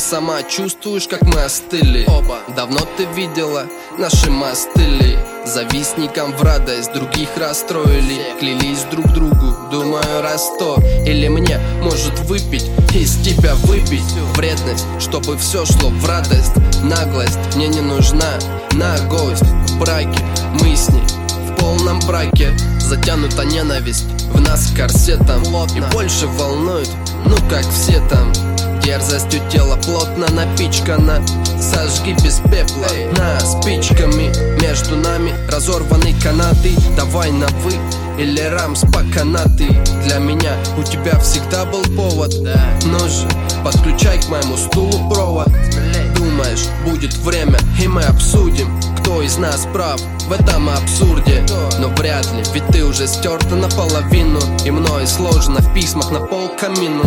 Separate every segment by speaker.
Speaker 1: сама чувствуешь, как мы остыли. Давно ты видела наши мостыли. Завистникам в радость других расстроили. Клялись друг другу, думаю, раз 100. Или мне, может, выпить, из тебя выпить вредность, чтобы все шло в радость. Наглость мне не нужна, на гость в браке. Мы с ней в полном браке. Затянута ненависть в нас корсетом. И больше волнует, ну как все там. Дерзостью тела плотно напичкана. Сожги без пепла на спичками. Между нами разорваны канаты. Давай на вы или рамс по канаты. Для меня у тебя всегда был повод. Ну же, подключай к моему стулу провод. Думаешь, будет время и мы обсудим, кто из нас прав в этом абсурде. Но вряд ли, ведь ты уже стерта наполовину. И мною сложено в письмах на полкамину.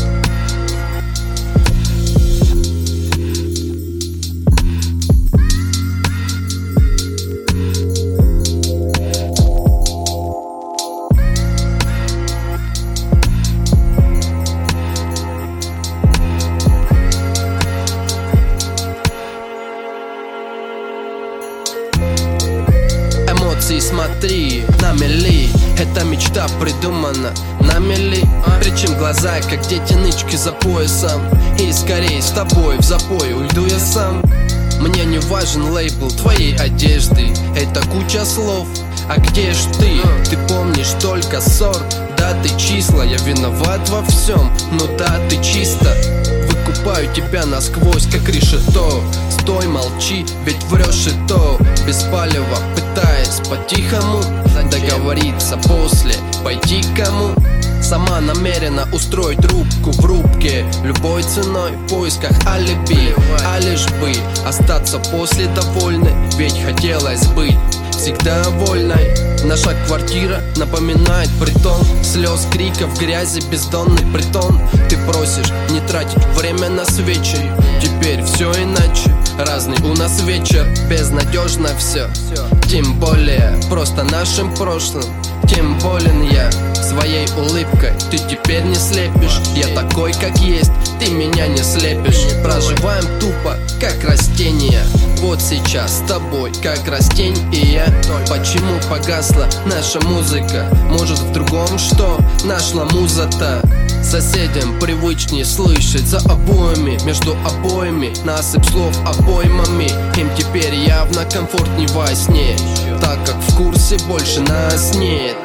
Speaker 1: Смотри, на мели, эта мечта придумана на мели. Причем глаза, как дети нычки за поясом. И скорее с тобой в запой уйду я сам. Мне не важен лейбл твоей одежды. Это куча слов, а где ж ты? Ты помнишь только ссор, даты, числа. Я виноват во всем, но да, ты чисто. Выкупаю тебя насквозь, как решето. Стой, молчи, ведь врешь и то. Без палева, пытаясь по-тихому договориться после, пойти к кому. Сама намерена устроить рубку в рубке. Любой ценой в поисках алиби. А лишь бы остаться после довольной. Ведь хотелось быть всегда вольной. Наша квартира напоминает притон. Слез, криков, грязи, бездонный притон. Ты просишь не тратить время на свечи. Теперь все иначе, разный у нас вечер. Безнадежно все, тем более просто нашим прошлым. Тем болен я своей улыбкой. Ты теперь не слепишь. Я такой, как есть, ты меня не слепишь. Проживаем тупо, как растения. Вот сейчас с тобой, как растение. Почему погасла наша музыка? Может, в другом что нашла муза-то? Соседям привычнее слышать за обоями. Между обоями насыпь слов обоймами. Им теперь явно комфортней во сне, так как в курсе больше нас нет.